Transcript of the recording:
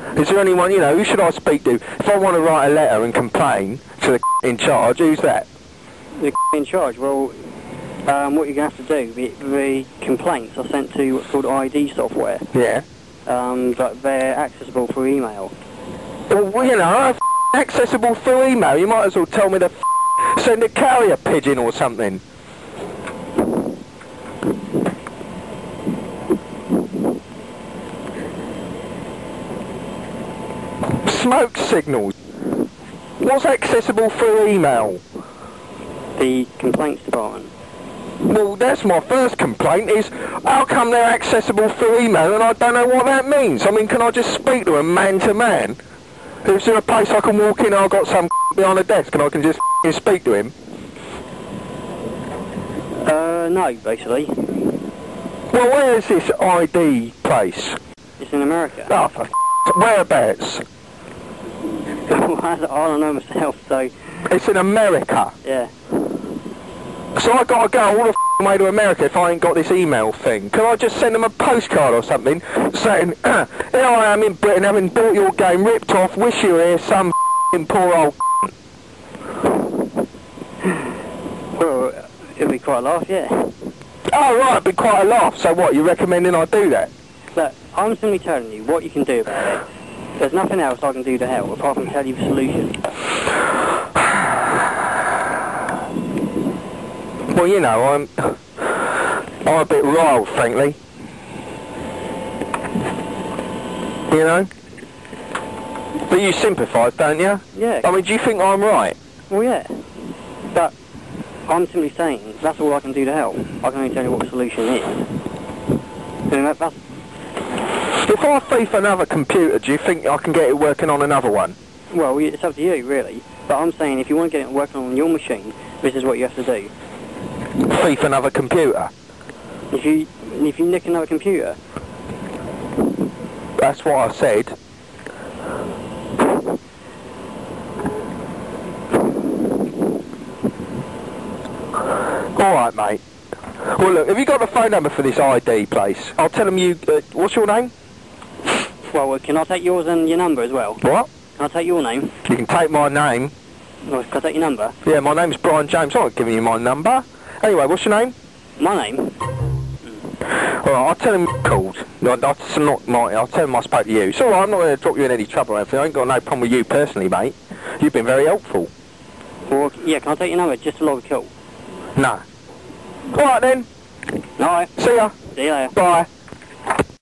Is there anyone, you know, who should I speak to? If I want to write a letter and complain to the in charge, who's that? The in charge? Well, what you're going to have to do, the complaints are sent to what's called ID software. Yeah. But they're accessible through email. Well, you know, accessible through email. You might as well tell me to send a carrier pigeon or something. Smoke signals. What's accessible through email? The complaints department. Well, that's my first complaint, is how come they're accessible through email and I don't know what that means? I mean, can I just speak to them man to man? Is there a place I can walk in and I've got some behind a desk and I can just speak to him? No, basically. Well, where is this ID place? It's in America. Oh, for whereabouts? I don't know myself, so... It's in America? Yeah. So I got to go all the way to America if I ain't got this email thing. Can I just send them a postcard or something saying, here I am in Britain having bought your game, ripped off, wish you were here, some poor old... Well, it'll be quite a laugh, yeah. Oh right, it'd be quite a laugh. So what, you recommending I do that? Look, I'm simply telling you what you can do about it. There's nothing else I can do to help apart from tell you the solution. Well, you know, I'm a bit riled, frankly. You know? But you sympathise, don't you? Yeah. I mean, do you think I'm right? Well, yeah. But I'm simply saying that's all I can do to help. I can only tell you what the solution is. And that's... If I thief another computer, do you think I can get it working on another one? Well, it's up to you, really. But I'm saying if you want to get it working on your machine, this is what you have to do. Thief another computer? If you nick another computer... That's what I said. Alright, mate. Well, look, have you got the phone number for this ID place? I'll tell them you... what's your name? Well, can I take yours and your number as well? What? Can I take your name? You can take my name. Well, can I take your number? Yeah, my name's Brian James. I'm not giving you my number. Anyway, what's your name? My name? Alright, I'll tell him you called. No, that's not my... I'll tell him I spoke to you. It's alright, I'm not going to drop you in any trouble or anything. I ain't got no problem with you personally, mate. You've been very helpful. Well, yeah, can I take your number just to log a call? No. Alright then. Alright. See ya. See you later. Bye.